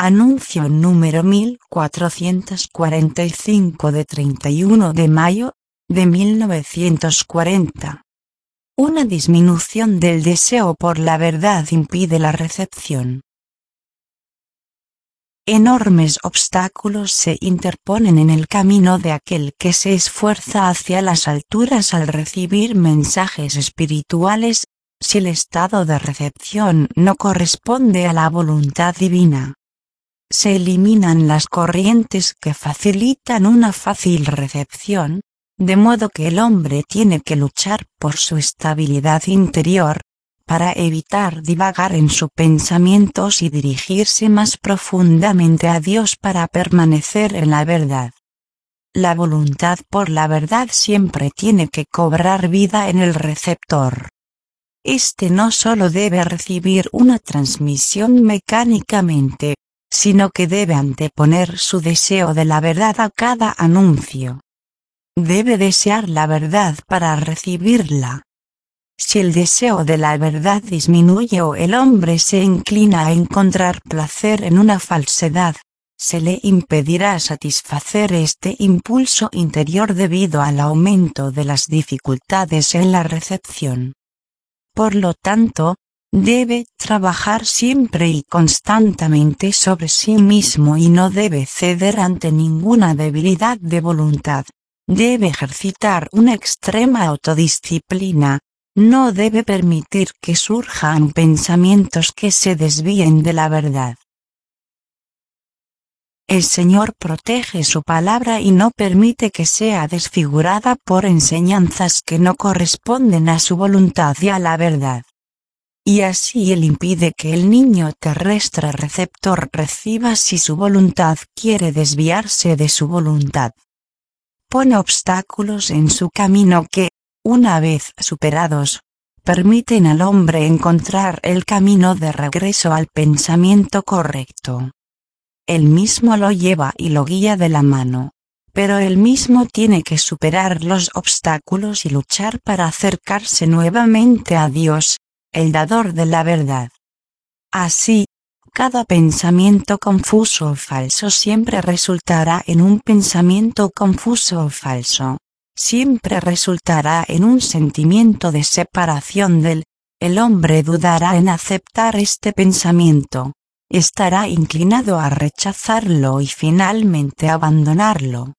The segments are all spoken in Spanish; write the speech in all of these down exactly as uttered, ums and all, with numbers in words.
Anuncio número mil cuatrocientos cuarenta y cinco de treinta y uno de mayo de mil novecientos cuarenta. Una disminución del deseo por la verdad impide la recepción. Enormes obstáculos se interponen en el camino de aquel que se esfuerza hacia las alturas al recibir mensajes espirituales, si el estado de recepción no corresponde a la voluntad divina. Se eliminan las corrientes que facilitan una fácil recepción, de modo que el hombre tiene que luchar por su estabilidad interior, para evitar divagar en sus pensamientos y dirigirse más profundamente a Dios para permanecer en la verdad. La voluntad por la verdad siempre tiene que cobrar vida en el receptor. Este no solo debe recibir una transmisión mecánicamente, sino que debe anteponer su deseo de la verdad a cada anuncio. Debe desear la verdad para recibirla. Si el deseo de la verdad disminuye o el hombre se inclina a encontrar placer en una falsedad, se le impedirá satisfacer este impulso interior debido al aumento de las dificultades en la recepción. Por lo tanto, debe trabajar siempre y constantemente sobre sí mismo y no debe ceder ante ninguna debilidad de voluntad. Debe ejercitar una extrema autodisciplina. No debe permitir que surjan pensamientos que se desvíen de la verdad. El Señor protege su palabra y no permite que sea desfigurada por enseñanzas que no corresponden a su voluntad y a la verdad. Y así Él impide que el niño terrestre receptor reciba si su voluntad quiere desviarse de su voluntad. Pone obstáculos en su camino que, una vez superados, permiten al hombre encontrar el camino de regreso al pensamiento correcto. Él mismo lo lleva y lo guía de la mano, pero él mismo tiene que superar los obstáculos y luchar para acercarse nuevamente a Dios, el dador de la verdad. Así, cada pensamiento confuso o falso siempre resultará en un pensamiento confuso o falso. Siempre resultará en un sentimiento de separación del, el hombre dudará en aceptar este pensamiento, estará inclinado a rechazarlo y finalmente abandonarlo.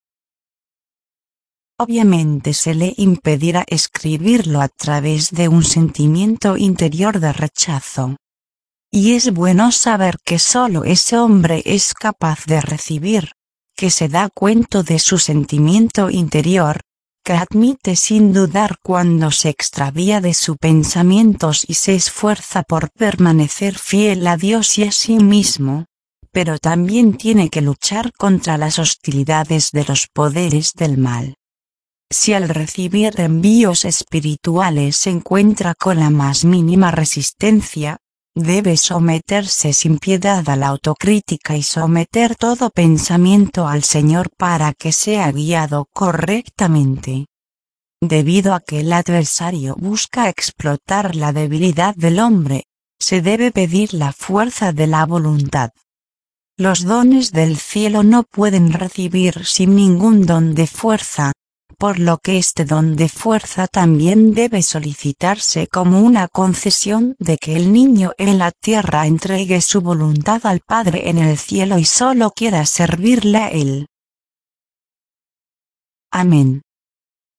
Obviamente se le impedirá escribirlo a través de un sentimiento interior de rechazo. Y es bueno saber que solo ese hombre es capaz de recibir, que se da cuenta de su sentimiento interior, que admite sin dudar cuando se extravía de sus pensamientos y se esfuerza por permanecer fiel a Dios y a sí mismo, pero también tiene que luchar contra las hostilidades de los poderes del mal. Si al recibir envíos espirituales se encuentra con la más mínima resistencia, debe someterse sin piedad a la autocrítica y someter todo pensamiento al Señor para que sea guiado correctamente. Debido a que el adversario busca explotar la debilidad del hombre, se debe pedir la fuerza de la voluntad. Los dones del cielo no pueden recibir sin ningún don de fuerza, por lo que este don de fuerza también debe solicitarse como una concesión de que el niño en la tierra entregue su voluntad al Padre en el cielo y solo quiera servirle a Él. Amén.